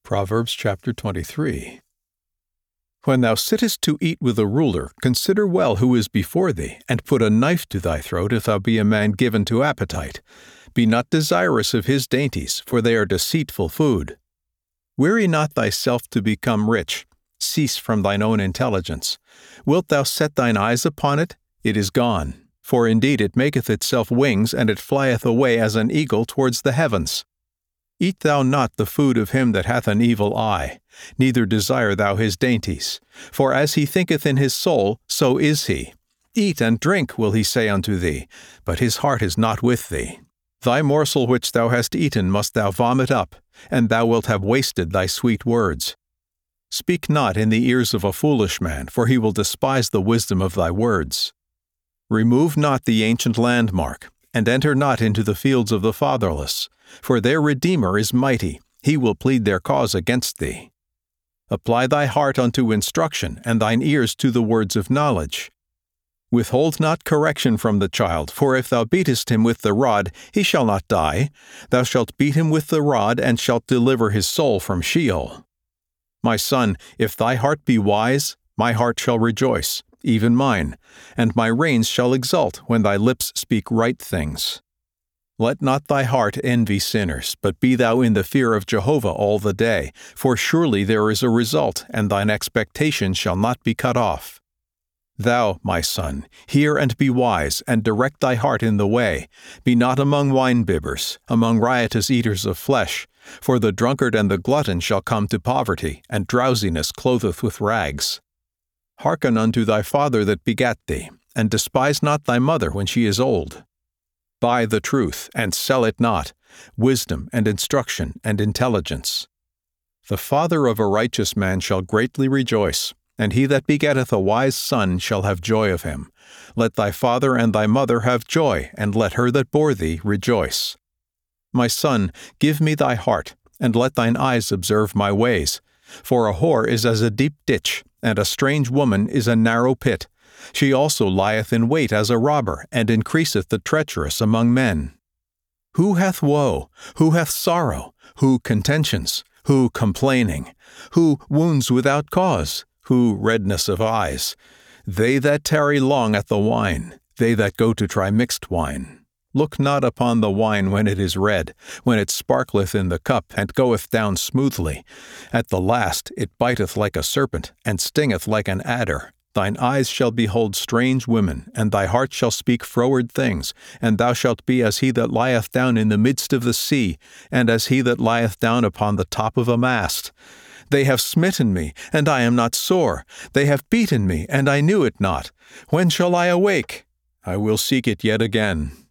Proverbs chapter 23. When thou sittest to eat with a ruler, consider well who is before thee, and put a knife to thy throat if thou be a man given to appetite. Be not desirous of his dainties, for they are deceitful food. Weary not thyself to become rich. Cease from thine own intelligence. Wilt thou set thine eyes upon it? It is gone. For indeed it maketh itself wings, and it flieth away as an eagle towards the heavens. Eat thou not the food of him that hath an evil eye, neither desire thou his dainties. For as he thinketh in his soul, so is he. Eat and drink, will he say unto thee, but his heart is not with thee. Thy morsel which thou hast eaten must thou vomit up, and thou wilt have wasted thy sweet words. Speak not in the ears of a foolish man, for he will despise the wisdom of thy words. Remove not the ancient landmark, and enter not into the fields of the fatherless, for their Redeemer is mighty, he will plead their cause against thee. Apply thy heart unto instruction, and thine ears to the words of knowledge. Withhold not correction from the child, for if thou beatest him with the rod, he shall not die. Thou shalt beat him with the rod, and shalt deliver his soul from Sheol. My son, if thy heart be wise, my heart shall rejoice, even mine, and my reins shall exult when thy lips speak right things. Let not thy heart envy sinners, but be thou in the fear of Jehovah all the day, for surely there is a result, and thine expectation shall not be cut off. Thou, my son, hear and be wise, and direct thy heart in the way. Be not among winebibbers, among riotous eaters of flesh, for the drunkard and the glutton shall come to poverty, and drowsiness clotheth with rags. Hearken unto thy father that begat thee, and despise not thy mother when she is old. Buy the truth, and sell it not, wisdom and instruction and intelligence. The father of a righteous man shall greatly rejoice, and he that begetteth a wise son shall have joy of him. Let thy father and thy mother have joy, and let her that bore thee rejoice. My son, give me thy heart, and let thine eyes observe my ways. For a whore is as a deep ditch, and a strange woman is a narrow pit. She also lieth in wait as a robber, and increaseth the treacherous among men. Who hath woe? Who hath sorrow? Who contentions? Who complaining? Who wounds without cause? Who redness of eyes? They that tarry long at the wine, they that go to try mixed wine. Look not upon the wine when it is red, when it sparkleth in the cup, and goeth down smoothly. At the last it biteth like a serpent, and stingeth like an adder. Thine eyes shall behold strange women, and thy heart shall speak froward things, and thou shalt be as he that lieth down in the midst of the sea, and as he that lieth down upon the top of a mast. They have smitten me, and I am not sore. They have beaten me, and I knew it not. When shall I awake? I will seek it yet again.